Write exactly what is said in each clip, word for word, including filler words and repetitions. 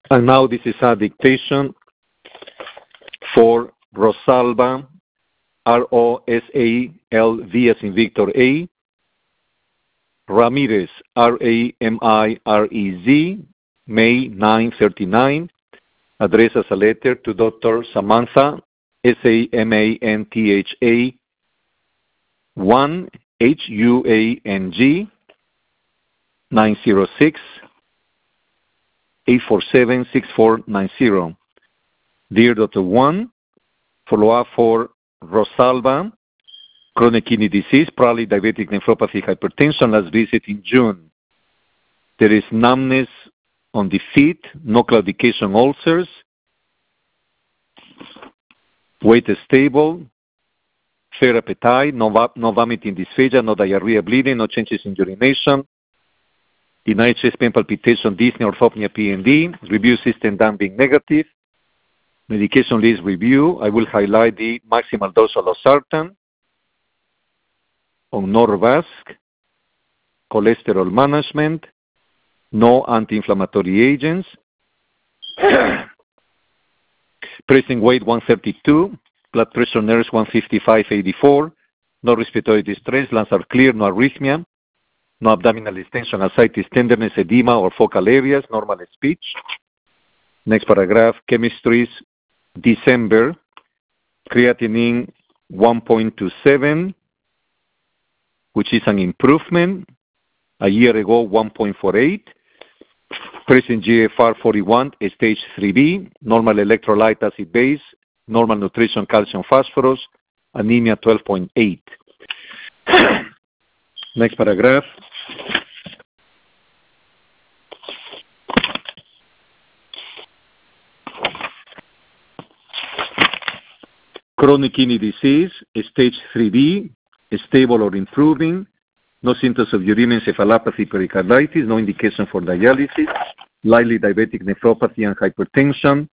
And now this is a dictation for Rosalba, R O S A L V as in Victor A, Ramirez, R A M I R E Z, May nine thirty-nine, addressed as a letter to Doctor Samantha, S A M A N T H A, one H U A N G, nine zero six, eight four seven, six four nine zero. Dear Doctor one, follow-up for Rosalba, chronic kidney disease, probably diabetic nephropathy, hypertension, last visit in June. There is numbness on the feet, no claudication ulcers, weight is stable, fair appetite, no, no vomiting dysphagia, no diarrhea, bleeding, no changes in urination, denied chest pain, palpitation, dyspnea, orthopnea, P N D, review system done being negative, medication list review. I will highlight the maximal dose of losartan on Norvasc, cholesterol management, no anti-inflammatory agents, pressing weight one thirty-two, blood pressure nurse one fifty-five eighty-four, no respiratory distress, lungs are clear, no arrhythmia, no abdominal distension, ascites, tenderness, edema, or focal areas, normal speech. Next paragraph, chemistries, December, creatinine one point two seven, which is an improvement. A year ago, one point four eight. Present G F R forty-one, stage three B, normal electrolyte acid base, normal nutrition calcium phosphorus, anemia twelve point eight. Next paragraph. Chronic kidney disease, stage three B, stable or improving, no symptoms of uremic encephalopathy, pericarditis, no indication for dialysis, lightly diabetic nephropathy and hypertension.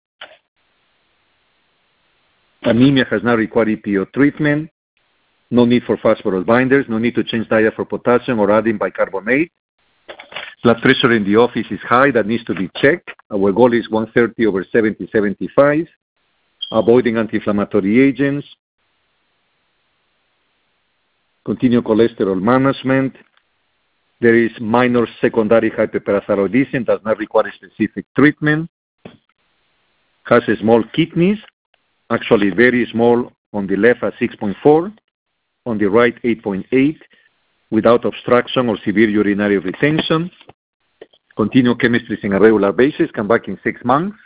Anemia has now required E P O treatment, no need for phosphorus binders, no need to change diet for potassium or adding bicarbonate. Blood pressure in the office is high, that needs to be checked. Our goal is one thirty over seventy, seventy-five. Avoiding anti-inflammatory agents. Continue cholesterol management. There is minor secondary hyperparathyroidism, does not require specific treatment. Has small kidneys, actually very small on the left at six point four, on the right eight point eight, without obstruction or severe urinary retention. Continue chemistries on a regular basis, come back in six months.